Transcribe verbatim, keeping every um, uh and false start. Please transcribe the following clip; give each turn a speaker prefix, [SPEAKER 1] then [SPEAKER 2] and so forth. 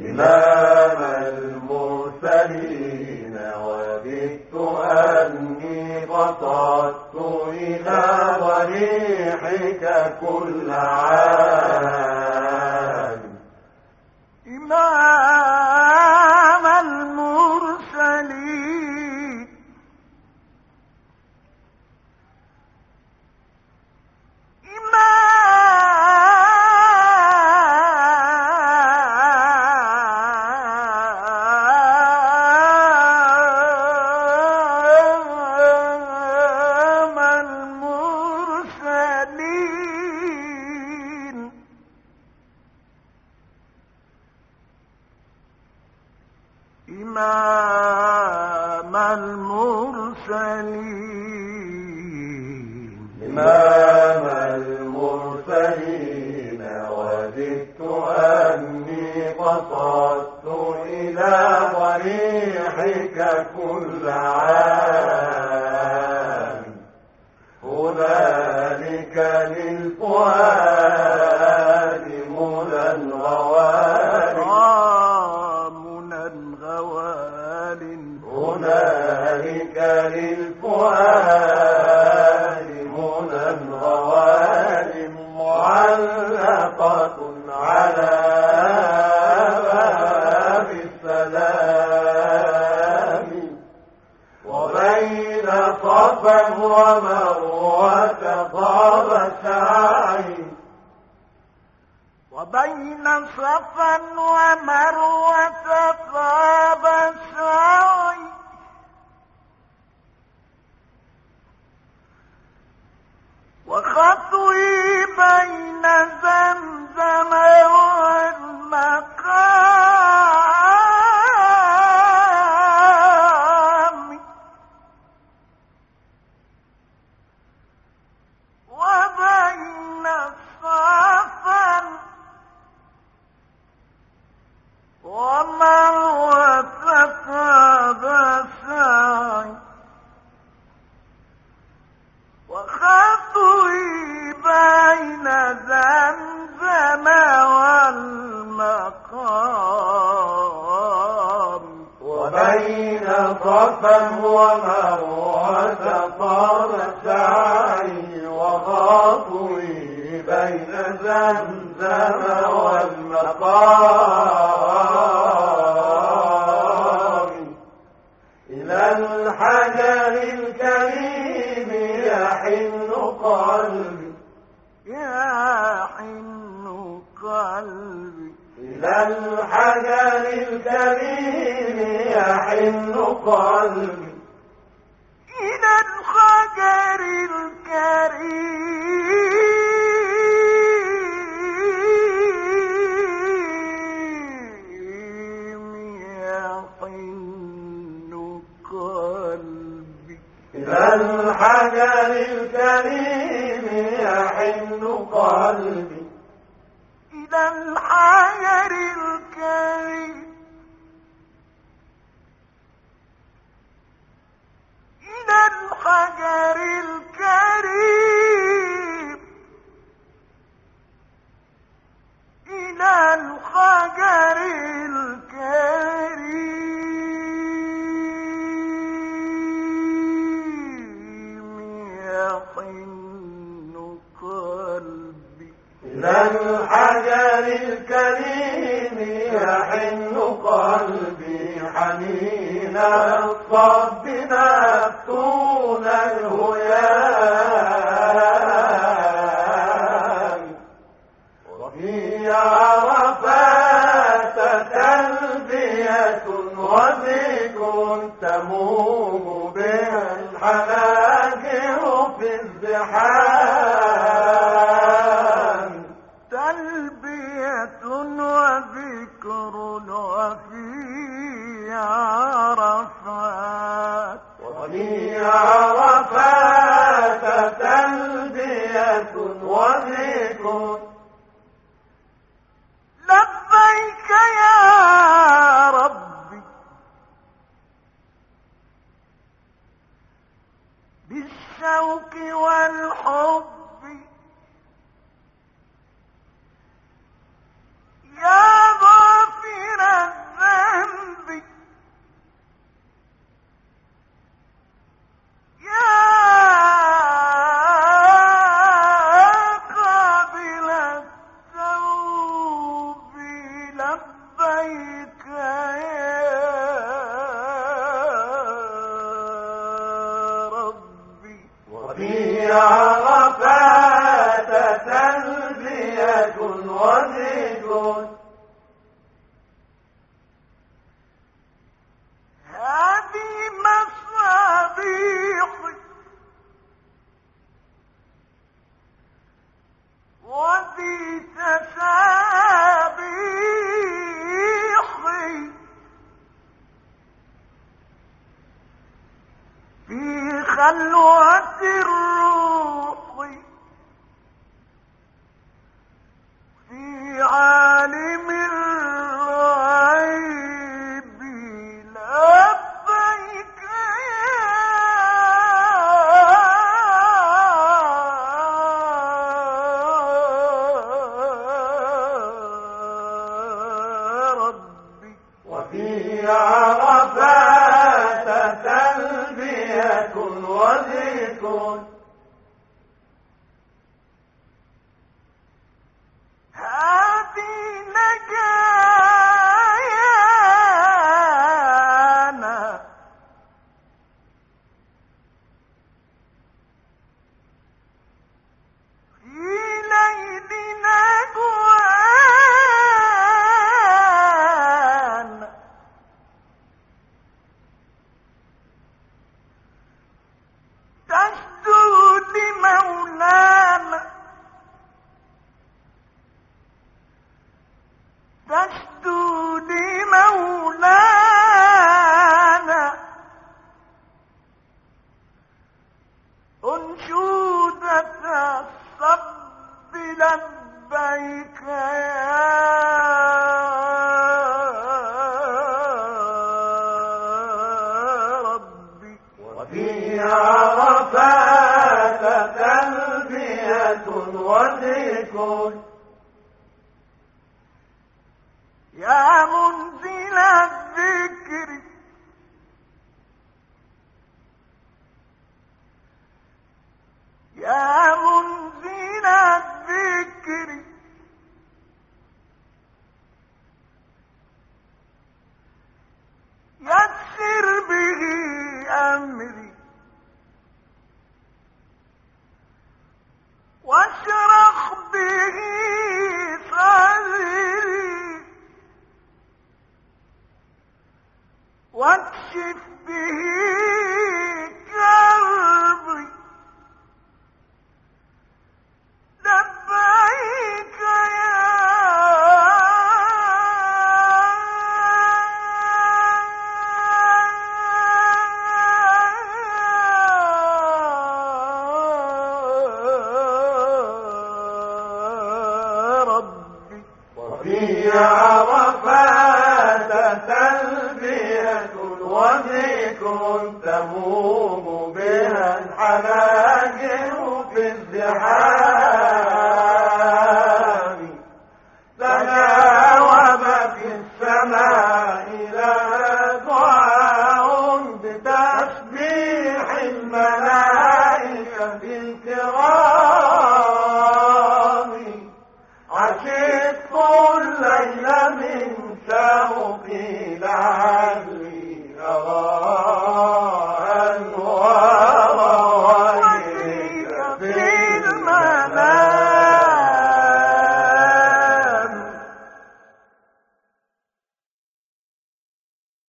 [SPEAKER 1] إمام المرسلين وددت أني قصدت إلى ضريحك كل عام.
[SPEAKER 2] إمام المرسلين إمام المرسلين
[SPEAKER 1] إمام المرسلين وددت أني قصدت إلى ضريحك كل عام. هنالك للفؤاد منى غوال هنالك للفؤاد منى غوال معلقة على باب السلام. وبين صفا ومروة طاب سعي
[SPEAKER 2] وبين صفا ومروة طاب سعي. وخطوي بين زمزم والمقام. وبين صفا ومروة طاب سعي. وخطوي بين زمزم والمقام.
[SPEAKER 1] وبين صفا ومروة طاب سعي. وخطوي بين زمزم والمقام. إلى الحجر الكريم يحن قلبي
[SPEAKER 2] يحن قلبي.
[SPEAKER 1] إلى الحجر الكريم يحن قلبي.
[SPEAKER 2] إلى الحجر الكريم يحن قلبي.
[SPEAKER 1] إلى الحجر الكريم يحن قلبي.
[SPEAKER 2] إلى الحجر الكريم إلى الحجر الكريم إلى الحجر الكريم يحن قلبي.
[SPEAKER 1] إلى الحجر الكريم يحن قلبي حنينا الصب مفتون الهيام. وفي عرفات تلبية وذكر تموم بها الحناجر في الزحام.
[SPEAKER 2] تلبية وذكر وفي عرفات.
[SPEAKER 1] وفي عرفات تلبية وذكر.
[SPEAKER 2] لبيك يا ربي بالشوق والحب. يا غافر
[SPEAKER 1] وفي عرفات تلبية وذكر
[SPEAKER 2] هذه نجايانا في ليل نجوانا تشدو لمولانا تشدو لمولانا أنشودة الصب لبيك يا ربي
[SPEAKER 1] وفي عرفات تلبية وذكر
[SPEAKER 2] يا منزل الذكر يا منزل الذكر يسر به أمري واشرح به صدري واكشف به كربي لبيك يا ربي
[SPEAKER 1] وفي عرفات تلبية وذكر تموم بها الحناجر في الزحام تجاوب في السماء لها دعاء بتسبيح الملائكة الكرام عشقت الليل من شوقي لعلي أرى